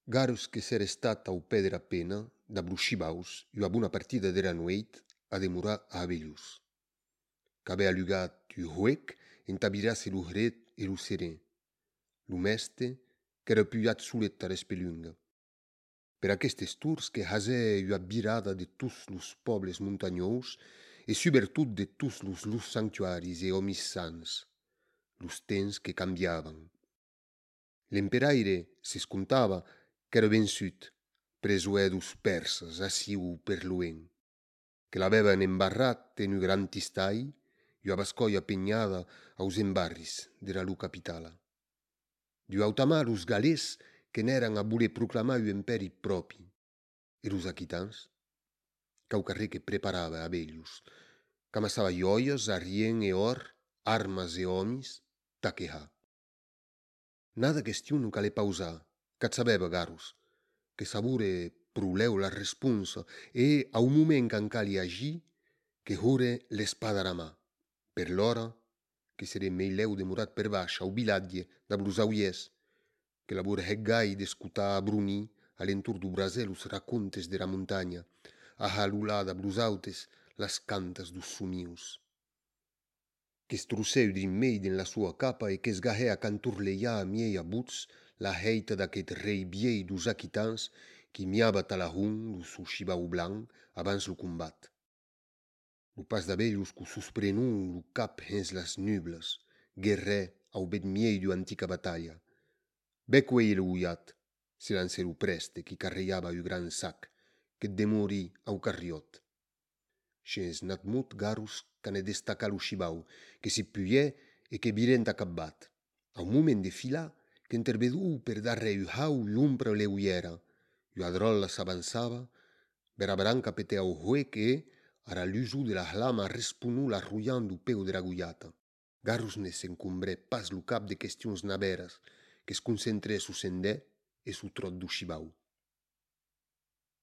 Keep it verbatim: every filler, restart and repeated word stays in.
Garus che s'era stat au pè dera pena, da bruscibaus, una bona partida dera nueit a demorà a Abelius. Qu'avea lugat u huec entabirasse lu hret e lu serè. Lu meste qu'era puiat sulet a l'espelunga. Per aquestes tours que hasè ua birada de tous los pobles montagnous e subbertut de tous los los sanctuaris e omis sans, los temps que cambiavan. L'emperaire se scontava qu'era vençut, presoè dos persas assiu per luent, que l'avevan embarrat en un gran tistai, ua bascoia pegnada aus embarris dera lu capitala. Du autamà los galès que n'eran a voler proclamar un imperi propi, e los aquitans, caucarré que preparava Abelius, qu'amassava joias, arrien e or, armas e omis, taqueha. Nada question non calè pausar, qu'at sabeva Garus, que savure pruleu la responsa e a un moment qu'an cali agir, que hore l'espada a mà, per l'ora que serè meileu demorat per bascia au biladie da blus auies, que labor heggai d'escutar a brunir alentur du brasè los racontes de la montagna, a halulà da blus autes las cantas dos sumius. Qu'estrusseu din mei din la sua capa e qu'esgahea canturleià a miei abuts la heita d'aquest rei biei dos aquitans qui miava talahun lo su shibau blanc abans lo combat. Lo pas d'Abelius cu susprenun lo cap hens las nublas, guerrè au bet miei d'ua antica batalha. Becuei lo uiat, se lanceru preste qui carreiava u gran sac, que demori au carriot. Schens n'at mut Garus cane destaca lo shibau, que si puiè e que birent acabbat. A un moment de fila, qu'intervedù per darre u hau l'umpra le uiera, ua drolla s'avançava, bera branca petea o huec e, ara l'usu de la lama respunu l'arruiant du peu de la guiata. Garus ne s'encombrè pas lo cap de questions naberas, que es concentrè su sendè e su trot du shibau.